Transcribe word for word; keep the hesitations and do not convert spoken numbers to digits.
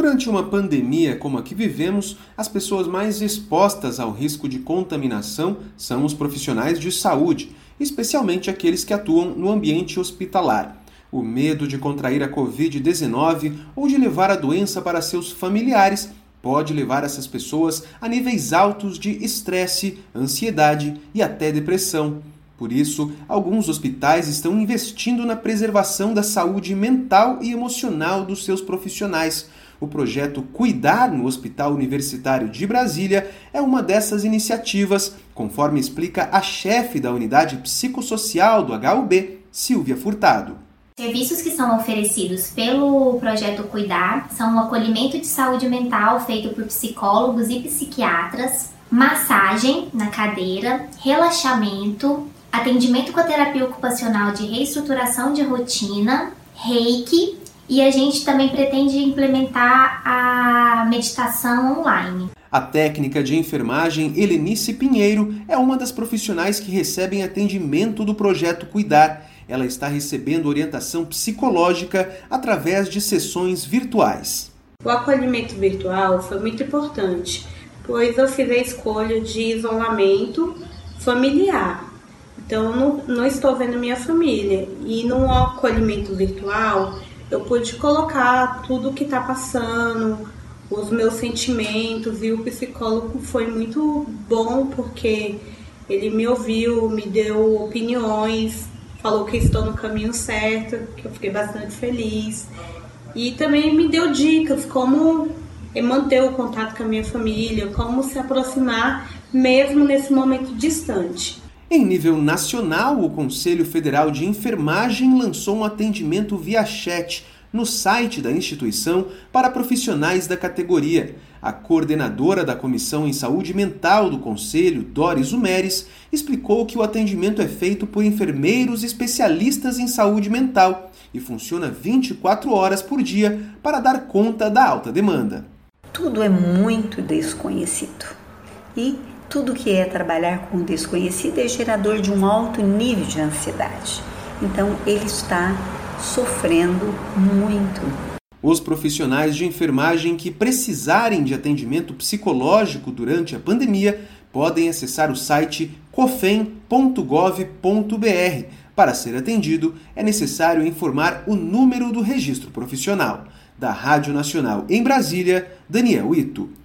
Durante uma pandemia como a que vivemos, as pessoas mais expostas ao risco de contaminação são os profissionais de saúde, especialmente aqueles que atuam no ambiente hospitalar. O medo de contrair a covid dezenove ou de levar a doença para seus familiares pode levar essas pessoas a níveis altos de estresse, ansiedade e até depressão. Por isso, alguns hospitais estão investindo na preservação da saúde mental e emocional dos seus profissionais. O projeto Cuidar no Hospital Universitário de Brasília é uma dessas iniciativas, conforme explica a chefe da unidade psicossocial do H U B, Silvia Furtado. Serviços que são oferecidos pelo projeto Cuidar são o acolhimento de saúde mental feito por psicólogos e psiquiatras, massagem na cadeira, relaxamento, atendimento com a terapia ocupacional de reestruturação de rotina, reiki, e a gente também pretende implementar a meditação online. A técnica de enfermagem Helenice Pinheiro é uma das profissionais que recebem atendimento do projeto Cuidar. Ela está recebendo orientação psicológica através de sessões virtuais. O acolhimento virtual foi muito importante, pois eu fiz a escolha de isolamento familiar. Então, não, não estou vendo minha família. E no acolhimento virtual, eu pude colocar tudo o que está passando, os meus sentimentos, e o psicólogo foi muito bom porque ele me ouviu, me deu opiniões, falou que estou no caminho certo, que eu fiquei bastante feliz. E também me deu dicas como manter o contato com a minha família, como se aproximar mesmo nesse momento distante. Em nível nacional, o Conselho Federal de Enfermagem lançou um atendimento via chat no site da instituição para profissionais da categoria. A coordenadora da Comissão em Saúde Mental do Conselho, Doris Umeres, explicou que o atendimento é feito por enfermeiros especialistas em saúde mental e funciona vinte e quatro horas por dia para dar conta da alta demanda. Tudo é muito desconhecido e tudo que é trabalhar com o desconhecido é gerador de um alto nível de ansiedade. Então, ele está sofrendo muito. Os profissionais de enfermagem que precisarem de atendimento psicológico durante a pandemia podem acessar o site cofem ponto gov ponto br. Para ser atendido, é necessário informar o número do registro profissional. Da Rádio Nacional em Brasília, Daniel Ito.